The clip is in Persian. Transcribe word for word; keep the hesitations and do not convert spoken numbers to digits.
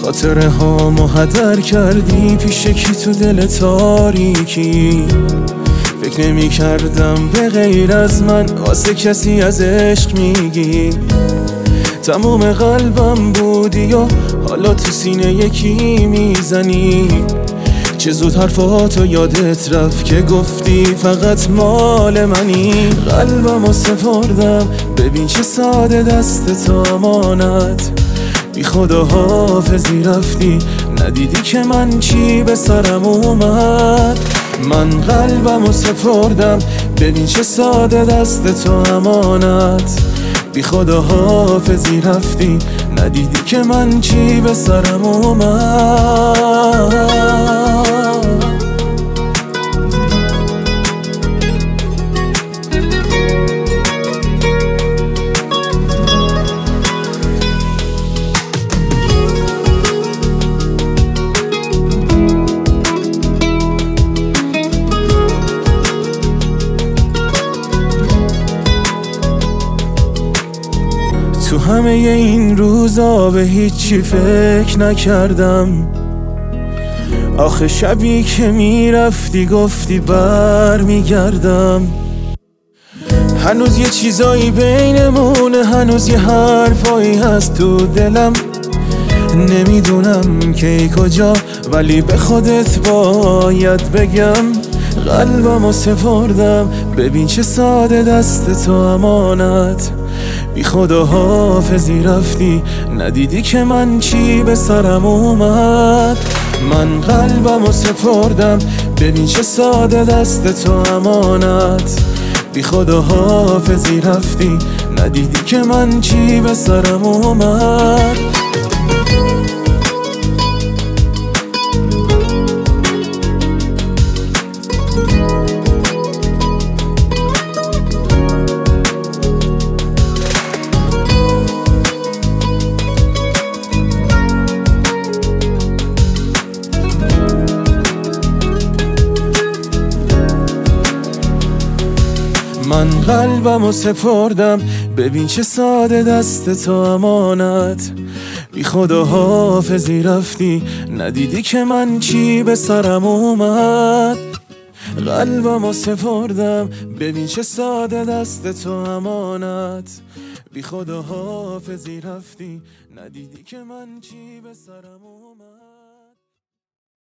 خاطره هامو هدر کردی پیش کی تو دل تاریکی. فکر نمی کردم به غیر از من واسه کسی از عشق میگی. تموم قلبم بودی و حالا تو سینه یکی میزنی. چه زود حرفاتو یادت رفت که گفتی فقط مال منی. قلبمو سپردم ببین چه ساده دست تو امانت. بی خدا حافظی رفتی ندیدی که من چی به سرم اومد. من قلبمو سپردم ببین چه ساده دست تو امانت. بی خدا حافظی رفتی ندیدی که من چی به سرم اومد. تو همه این روزا به هیچی فکر نکردم. آخه شبی که میرفتی گفتی بر میگردم. هنوز یه چیزایی بینمونه، هنوز یه حرفایی هست تو دلم. نمیدونم کی کجا ولی به خودت باید بگم. قلبمو سپردم ببین چه ساده دست تو امانت. بی خدا حافظی رفتی ندیدی که من چی به سرم اومد. من قلبمو سپردم ببین چه ساده دست تو امانت. بی خدا حافظی رفتی ندیدی که من چی به سرم اومد. من قلبمو سپردم ببین چه ساده دست تو امانت. بی خدا حافظی رفتی ندیدی که من چی به سرم اومد. قلبمو سپردم ببین چه ساده دست تو امانت. بی خدا حافظی رفتی ندیدی که من چی به سرم اومد.